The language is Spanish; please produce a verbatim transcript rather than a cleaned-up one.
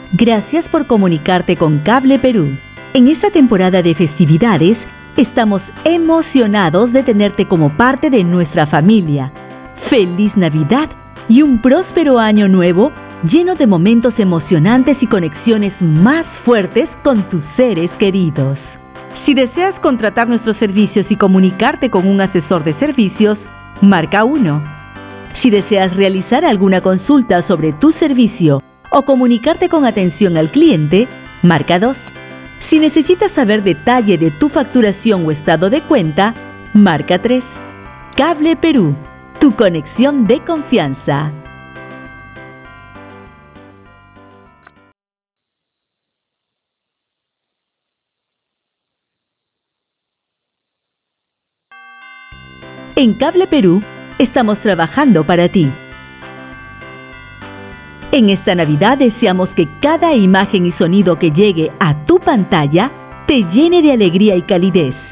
Gracias por comunicarte con Cable Perú. En esta temporada de festividades, estamos emocionados de tenerte como parte de nuestra familia. ¡Feliz Navidad y un próspero año nuevo lleno de momentos emocionantes y conexiones más fuertes con tus seres queridos! Si deseas contratar nuestros servicios y comunicarte con un asesor de servicios, marca uno. Si deseas realizar alguna consulta sobre tu servicio o comunicarte con atención al cliente, marca dos. Si necesitas saber detalle de tu facturación o estado de cuenta, marca tres. Cable Perú, tu conexión de confianza. En Cable Perú, estamos trabajando para ti. En esta Navidad deseamos que cada imagen y sonido que llegue a tu pantalla te llene de alegría y calidez.